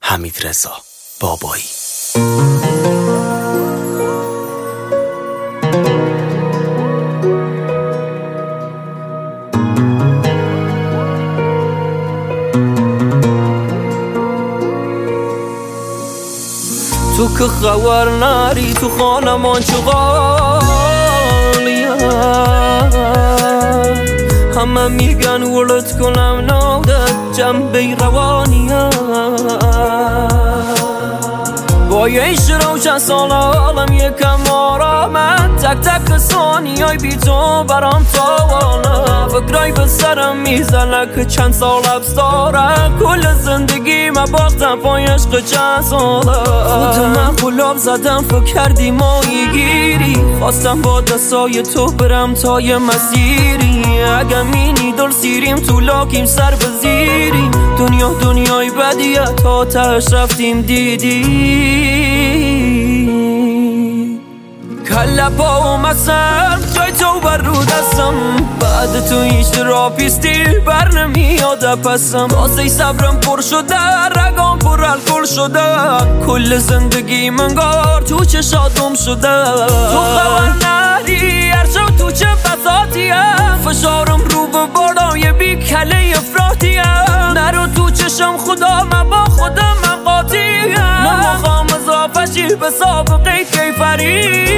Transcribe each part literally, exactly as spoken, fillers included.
حمیدرضا بابایی. تو که خبر نری تو خانمان چغالیم، همه میگن ولد کنم نادت جنبه روانیم. با یه روشن سال عالم یکم آرامت، تک تک ثانیای بی تو برام تاوانه. فکرای به سرم میزنه که چند سال حبس داره، کل زندگی من باختم پای عشق چند ساله. خود من قلاب زدم فکر کردی مایی گیری، خواستم با دستای تو برم تا یه مسیری. اگه مینی دل سیریم تو لاکیم سر بزیریم، دنیا دنیای بدیه تا تهش رفتیم دیدی. کله پا اومدم جای تو بر رو دستم، بعد تو هیچ را پیستی بر نمیاد پسم. واسه صبرم پر شده رگام پر الکل شده، کل زندگی منگار تو چشاتم شده. تو خبر نری هر شب تو چه بساتیم، فشارم رو به بالای بی کله افراتیم. نرو تو چشم خدا من با خودم من قاطیم، نمخوام اضافه شی به سابقه کیفری.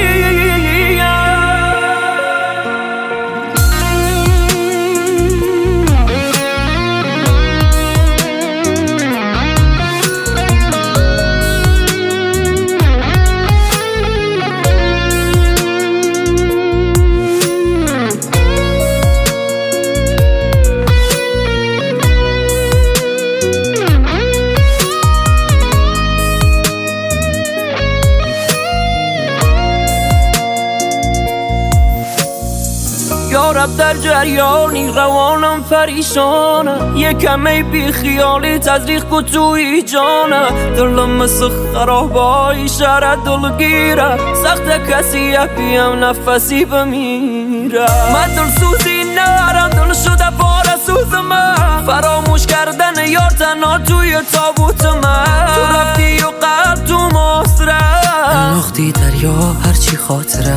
یارب در جریانی روانم پریشانه، یه کمی بی خیالی تزریق کو توی جانه. دلم مثل خرابای شهر دلگیره، سخت کسی اپیم نفسی بمیره. من دل سوزی نرم دل شده پاره سوز من، فراموش کردن یار تنها توی تابوت من. تو رفتی و قلب تو مصره انداختی دریا هرچی خاطره.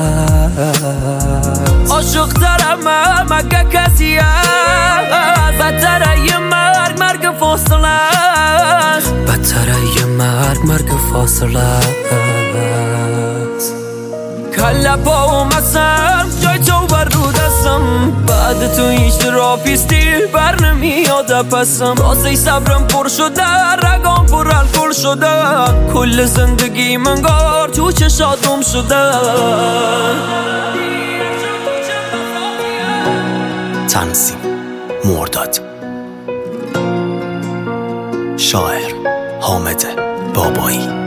عاشق ترم مگه کسی هست، بدتره یه مرگ مرگ فاصله است. بدتره یه مرگ مرگ فاصله است. کله پا اومدم جای تو بر رو دستم، بعد تو هیچ را پیستی بر نمیاد پسم. واسه صبرم پر شده رگام پر الکل شده، کل زندگی منگار تو چشاتم شده. تنظیم مرداد، شاعر حامد بابایی.